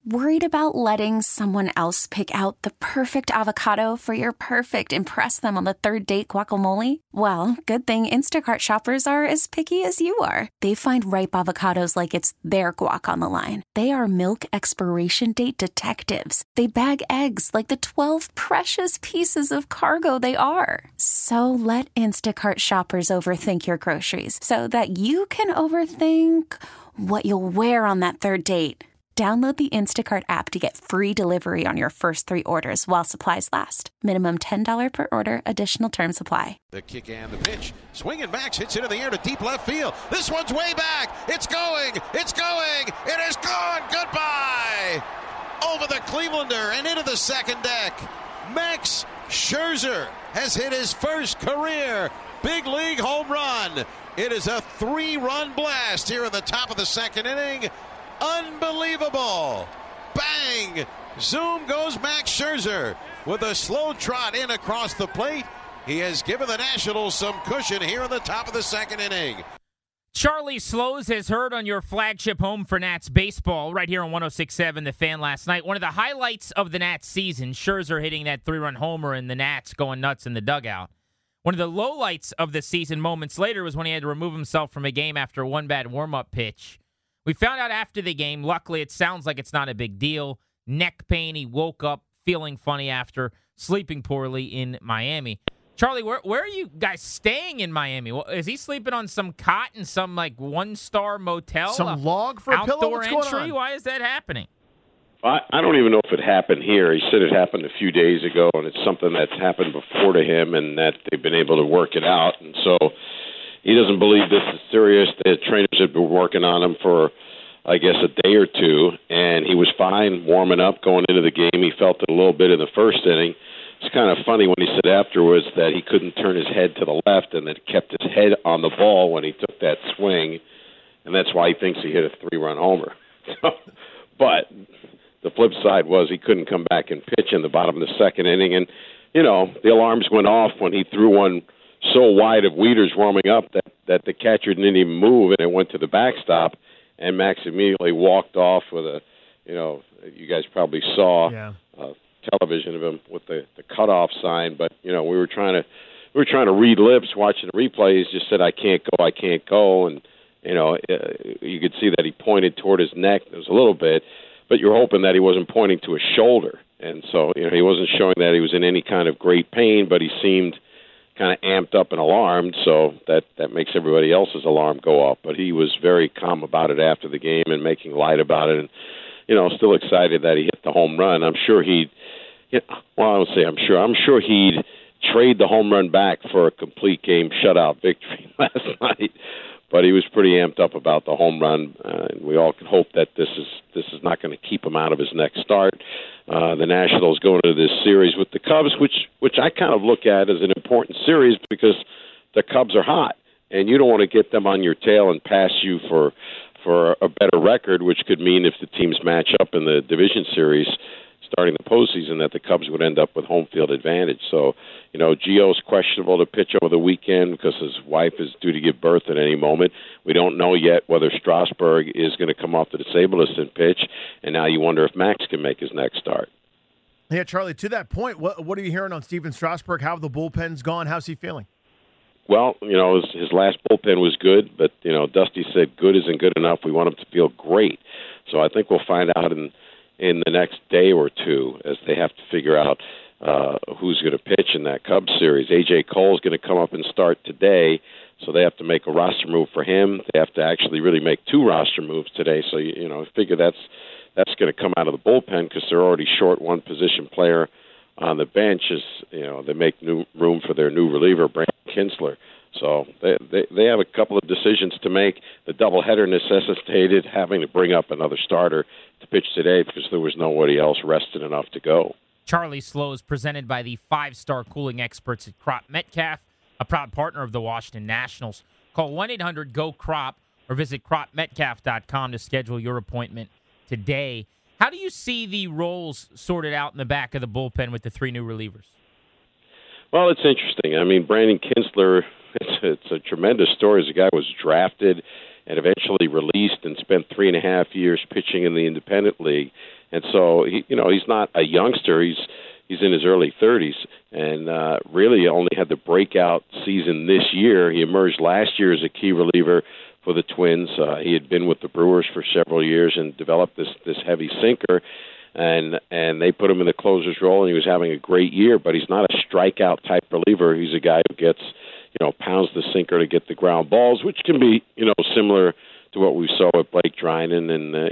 Worried about letting someone else pick out the perfect avocado for your perfect impress them on the third date guacamole? Well, good thing Instacart shoppers are as picky as you are. They find ripe avocados like it's their guac on the line. They are milk expiration date detectives. They bag eggs like the 12 precious pieces of cargo they are. So let Instacart shoppers overthink your groceries so that you can overthink what you'll wear on that third date. Download the Instacart app to get free delivery on your first 3 orders while supplies last. Minimum $10 per order. Additional terms apply. The kick and the pitch. Swinging Max hits into the air to deep left field. This one's way back. It's going. It's going. It is gone. Goodbye. Over the Clevelander and into the second deck. Max Scherzer has hit his first career big league home run. It is a 3-run blast here in the top of the second inning. Unbelievable. Bang. Zoom goes Max Scherzer with a slow trot in across the plate. He has given the Nationals some cushion here in the top of the second inning. Charlie Slows has heard on your flagship home for Nats baseball right here on 106.7 The Fan last night. One of the highlights of the Nats season, Scherzer hitting that 3-run homer and the Nats going nuts in the dugout. One of the lowlights of the season moments later was when he had to remove himself from a game after one bad warm-up pitch. We found out after the game, luckily it sounds like it's not a big deal. Neck pain, he woke up feeling funny after sleeping poorly in Miami. Charlie, where are you guys staying in Miami? Is he sleeping on some cot in some like 1-star motel? Some log for a pillow? Outdoor What's going entry? on? Why is that happening? I don't even know if it happened here. He said it happened a few days ago, and it's something that's happened before to him and that they've been able to work it out. And so he doesn't believe this is serious. The trainers have been working on him for, I guess, a day or two, and he was fine warming up, going into the game. He felt it a little bit in the first inning. It's kind of funny when he said afterwards that he couldn't turn his head to the left and that kept his head on the ball when he took that swing, and that's why he thinks he hit a 3-run homer. But the flip side was he couldn't come back and pitch in the bottom of the second inning, and, you know, the alarms went off when he threw one so wide of Wieters warming up that the catcher didn't even move, and it went to the backstop. And Max immediately walked off with a, you know, you guys probably saw television of him with the cutoff sign. But, you know, we were trying to read lips watching the replays. Just said, I can't go. And, you know, you could see that he pointed toward his neck. There was a little bit, but you're hoping that he wasn't pointing to his shoulder. And so, you know, he wasn't showing that he was in any kind of great pain, but he seemed kind of amped up and alarmed, so that makes everybody else's alarm go up. But he was very calm about it after the game and making light about it, and, you know, still excited that he hit the home run. I'm sure he'd trade the home run back for a complete game shutout victory last night. But he was pretty amped up about the home run, and we all can hope that this is not going to keep him out of his next start. The Nationals go into this series with the Cubs, which I kind of look at as an important series because the Cubs are hot, and you don't want to get them on your tail and pass you for a better record, which could mean if the teams match up in the division series starting the postseason that the Cubs would end up with home field advantage. So, you know, Gio's questionable to pitch over the weekend because his wife is due to give birth at any moment. We don't know yet whether Strasburg is going to come off the disabled list and pitch, and now you wonder if Max can make his next start. Yeah, Charlie, to that point, what are you hearing on Steven Strasburg? How have the bullpen's gone? How's he feeling? Well, you know, his last bullpen was good, but, you know, Dusty said good isn't good enough. We want him to feel great. So I think we'll find out in the next day or two as they have to figure out who's going to pitch in that Cubs series. A.J. Cole's going to come up and start today, so they have to make a roster move for him. They have to actually really make 2 roster moves today. So, you know, figure that's going to come out of the bullpen because they're already short one position player on the bench as, you know, they make new room for their new reliever, Brandon Kinsler. So they have a couple of decisions to make. The doubleheader necessitated having to bring up another starter to pitch today because there was nobody else rested enough to go. Charlie Slows, presented by the 5-star cooling experts at Crop Metcalf, a proud partner of the Washington Nationals. Call 1-800-GO-CROP or visit cropmetcalf.com to schedule your appointment today. How do you see the roles sorted out in the back of the bullpen with the 3 new relievers? Well, it's interesting. I mean, Brandon Kinsler, it's a tremendous story. The guy was drafted and eventually released and spent 3.5 years pitching in the independent league. And so he's not a youngster. He's in his early 30s, and really only had the breakout season this year. He emerged last year as a key reliever for the Twins. He had been with the Brewers for several years and developed this heavy sinker, and they put him in the closer's role, and he was having a great year. But he's not a strikeout type reliever. He's a guy who gets pounds the sinker to get the ground balls, which can be similar to what we saw with Blake Trinan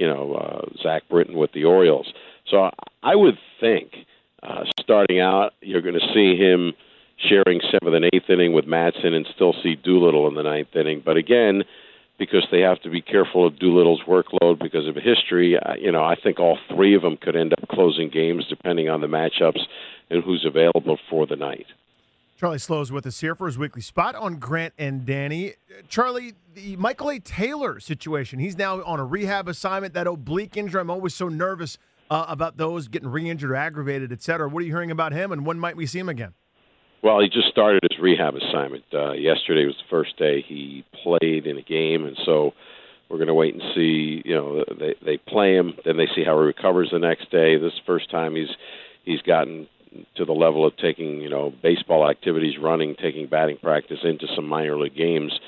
and Zach Britton with the Orioles. So I would think starting out you're going to see him sharing 7th and 8th inning with Madsen and still see Doolittle in the 9th inning. But again, because they have to be careful of Doolittle's workload because of history, I think all three of them could end up closing games depending on the matchups and who's available for the night. Charlie Slows with us here for his weekly spot on Grant and Danny. Charlie, the Michael A. Taylor situation, he's now on a rehab assignment. That oblique injury, I'm always so nervous about those getting re-injured or aggravated, et cetera. What are you hearing about him, and when might we see him again? Well, he just started his rehab assignment. Yesterday was the first day he played in a game, and so we're going to wait and see. They play him, then they see how he recovers the next day. This is the first time he's gotten to the level of taking, baseball activities, running, taking batting practice into some minor league games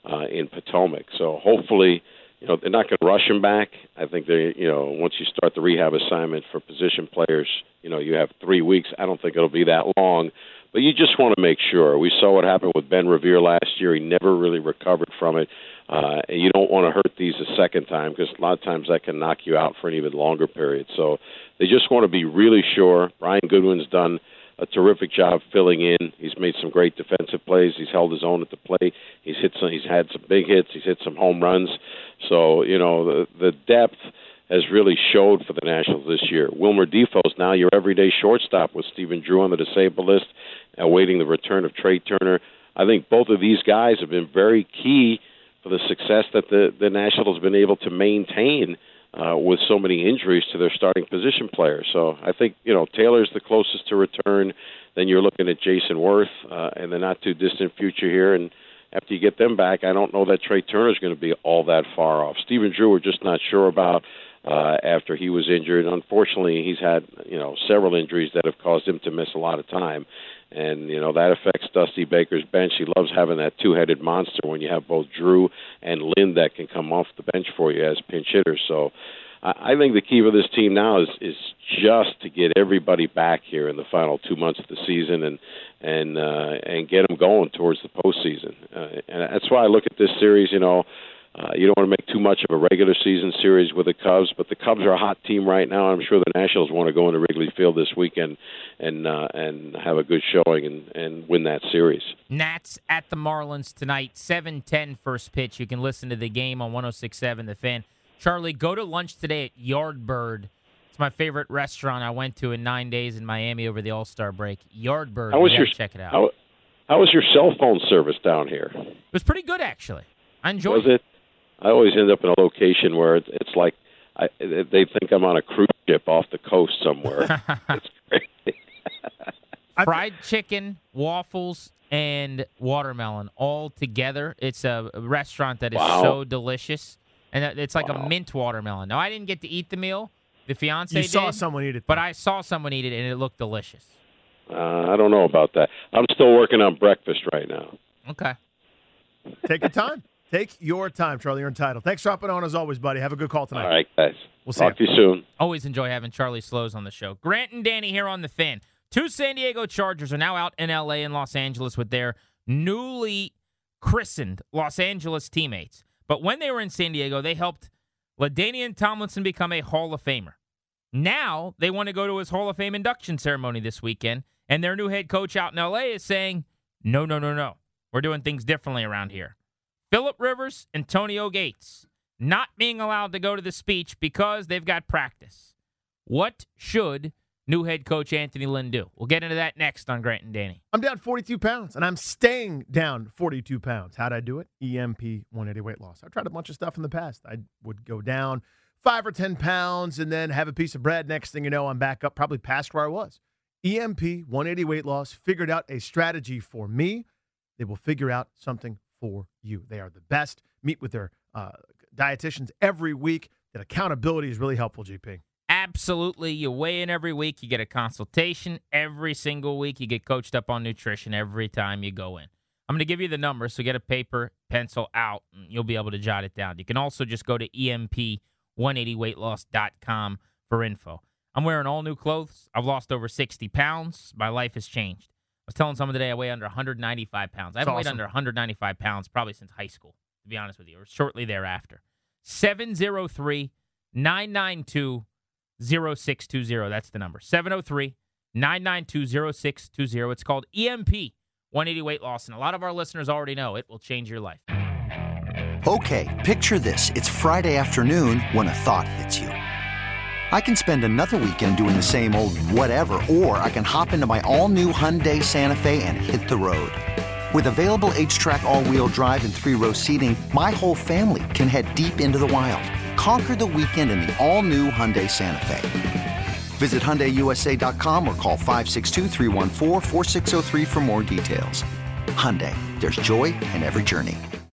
in Potomac. So hopefully, they're not going to rush him back. I think once you start the rehab assignment for position players, you have 3 weeks. I don't think it'll be that long, but you just want to make sure. We saw what happened with Ben Revere last year. He never really recovered from it. And you don't want to hurt these a second time because a lot of times that can knock you out for an even longer period. So they just want to be really sure. Brian Goodwin's done a terrific job filling in. He's made some great defensive plays. He's held his own at the plate. He's had some big hits. He's hit some home runs. So, the depth has really showed for the Nationals this year. Wilmer Defoe's now your everyday shortstop with Stephen Drew on the disabled list, awaiting the return of Trey Turner. I think both of these guys have been very key for the success that the Nationals have been able to maintain with so many injuries to their starting position players. So I think, Taylor's the closest to return. Then you're looking at Jason Worth in the not-too-distant future here. And after you get them back, I don't know that Trey Turner's going to be all that far off. Stephen Drew, we're just not sure about after he was injured. Unfortunately, he's had, several injuries that have caused him to miss a lot of time. And, that affects Dusty Baker's bench. He loves having that two-headed monster when you have both Drew and Lind that can come off the bench for you as pinch hitters. So I think the key for this team now is just to get everybody back here in the final 2 months of the season and get them going towards the postseason. And that's why I look at this series, you don't want to make too much of a regular season series with the Cubs, but the Cubs are a hot team right now. I'm sure the Nationals want to go into Wrigley Field this weekend and have a good showing and win that series. Nats at the Marlins tonight, 7:10 first pitch. You can listen to the game on 106.7 The Fan. Charlie, go to lunch today at Yardbird. It's my favorite restaurant I went to in 9 days in Miami over the All-Star break. Yardbird. Check it out. How was your cell phone service down here? It was pretty good, actually. I enjoyed it. Was it? I always end up in a location where it's like they think I'm on a cruise ship off the coast somewhere. It's crazy. Fried chicken, waffles, and watermelon all together. It's a restaurant that is so delicious. And it's like a mint watermelon. Now, I didn't get to eat the meal. The fiance did. You saw someone eat it, but I saw someone eat it, and it looked delicious. I don't know about that. I'm still working on breakfast right now. Okay. Take your time. Take your time, Charlie. You're entitled. Thanks for hopping on as always, buddy. Have a good call tonight. All right, guys. We'll talk to you soon. Always enjoy having Charlie Slows on the show. Grant and Danny here on The Fan. 2 San Diego Chargers are now out in L.A. and Los Angeles with their newly christened Los Angeles teammates. But when they were in San Diego, they helped LaDainian Tomlinson become a Hall of Famer. Now they want to go to his Hall of Fame induction ceremony this weekend, and their new head coach out in L.A. is saying, no. We're doing things differently around here. Phillip Rivers, Antonio Gates, not being allowed to go to the speech because they've got practice. What should new head coach Anthony Lynn do? We'll get into that next on Grant and Danny. I'm down 42 pounds, and I'm staying down 42 pounds. How'd I do it? EMP 180 weight loss. I've tried a bunch of stuff in the past. I would go down 5 or 10 pounds and then have a piece of bread. Next thing you know, I'm back up, probably past where I was. EMP 180 weight loss figured out a strategy for me. They will figure out something for you. They are the best. Meet with their dietitians every week. That accountability is really helpful, GP. Absolutely. You weigh in every week. You get a consultation every single week. You get coached up on nutrition every time you go in. I'm going to give you the numbers, so get a paper, pencil out, and you'll be able to jot it down. You can also just go to EMP180weightloss.com for info. I'm wearing all new clothes. I've lost over 60 pounds. My life has changed. I was telling someone today I weigh under 195 pounds. I haven't weighed under 195 pounds probably since high school, to be honest with you, or shortly thereafter. 703-992-0620. That's the number. 703-992-0620. It's called EMP 180 Weight Loss, and a lot of our listeners already know it will change your life. Okay, picture this. It's Friday afternoon when a thought hits you. I can spend another weekend doing the same old whatever, or I can hop into my all-new Hyundai Santa Fe and hit the road. With available H-Track all-wheel drive and 3-row seating, my whole family can head deep into the wild. Conquer the weekend in the all-new Hyundai Santa Fe. Visit HyundaiUSA.com or call 562-314-4603 for more details. Hyundai, there's joy in every journey.